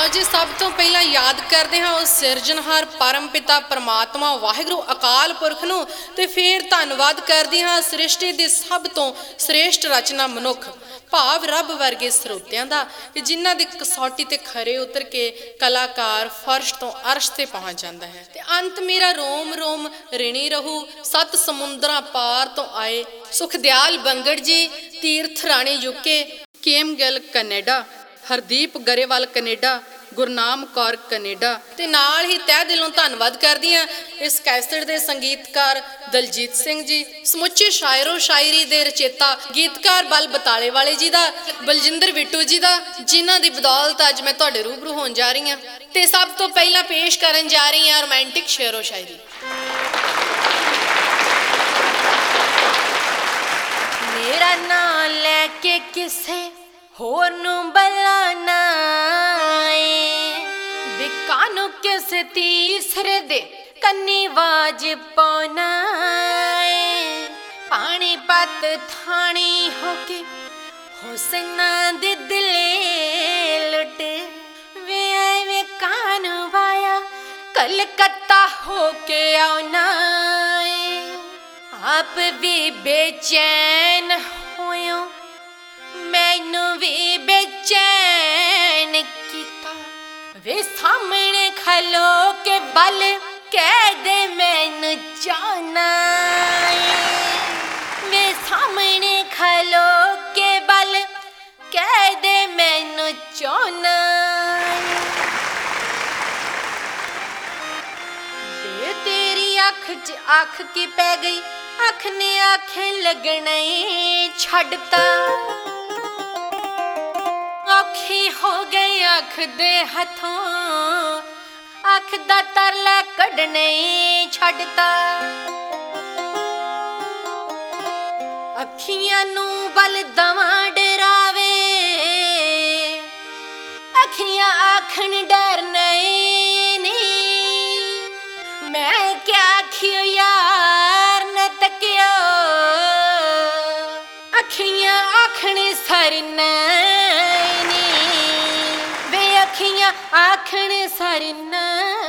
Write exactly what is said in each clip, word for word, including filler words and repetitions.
आओ जी सब तो पहला याद करते हैं उस सिरजनहार परम पिता परमात्मा वाहिगुरु अकाल पुरख नूं ते फिर धन्नवाद करते हैं सृष्टि की सब तो श्रेष्ठ रचना मनुख भाव रब वर्गे स्रोतियां दा कि जिन्हां दी कसौटी ते खरे उतर के कलाकार फर्श तो अर्श ते पहुंच जाता है ते अंत मेरा रोम रोम ऋणी रहू सत समुंदरां पार तो आए सुखदयाल बंगड़ जी तीर्थ राणी यूके केम Gill Canada Hardeep Grewal Canada Gurnam Kaur Canada ते नाल ही तह दिलों धन्नवाद करदी हां इस कैसेट दे संगीतकार दलजीत सिंह जी समुचे शायरो शायरी दे रचेता गीतकार बल बताले वाले जी दा बलजिंदर बिट्टू जी दा जिन्हां दी बदौलत अज मैं तुहाडे रूबरू होण जा रही हां ते सब तो पहला पेश करन जा रही हां रोमांटिक शेरो शायरी। मेरा नाम लैके किसे होर नूं बलाना वे कानू किस तीसरे दे कन्नी वाज पाना पानी पत थानी होके हुसना दे दिले लुटे वे आए वे कानू वाया कलकत्ता होके आना आप भी बेचैन होयो मैनू भी बेचैन किता वे सामने खलो के बल कह दे मैनू जाना वे सामने खलो के बल कह दे मैनू जाना वे तेरी अख च अख की पै गई अख ने आखे लगना छड़ता औखी हो गई अख दे हथों अख दा तरला कढ़ने छड़ता अखियां नू बल दवा डरावे अखियां आखन डर नहीं मैं क्या आखियो यार न तकियो अखियां आखने सरना अखियां आखण सरना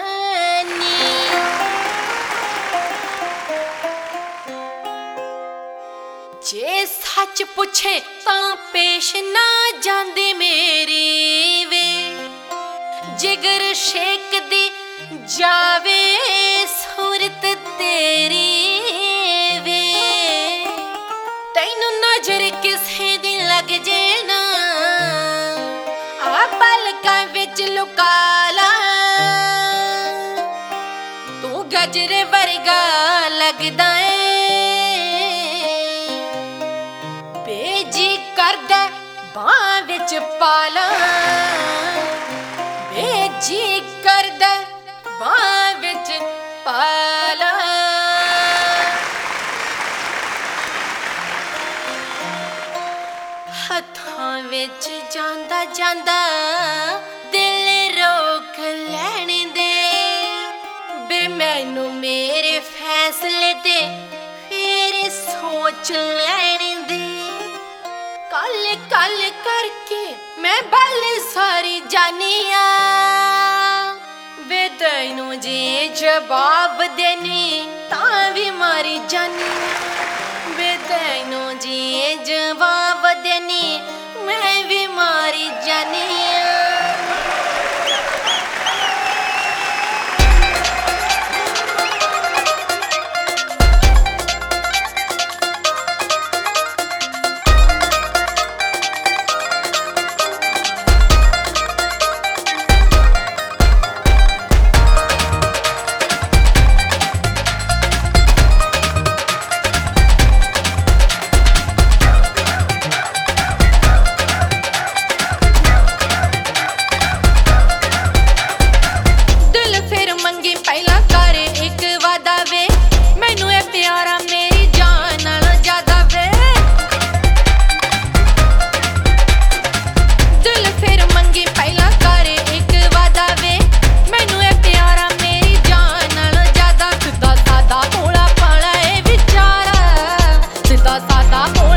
जे सच पुछे तां पेश ना जांदे मेरी वे जिगर शेक दी जावे सूरत तेरी वे तैनू नजर किसे दी लग जे ना पलकां विच लुकाला तू गजरे वर्गा लगदा है बेजी करदा बां विच पाला बेजी करदा बां विच पाला हत्थां विच जांदा जांदा दिल रोक लैण दे बे मैनू मेरे फैसले ते फिर सोच लैण दे कल कल करके मैं बल सारी जानिया वे तैनू जे जवाब देनी तां भी मारी जानी वे तैनू जे जवाब देनी मैं भी मारी जानी da da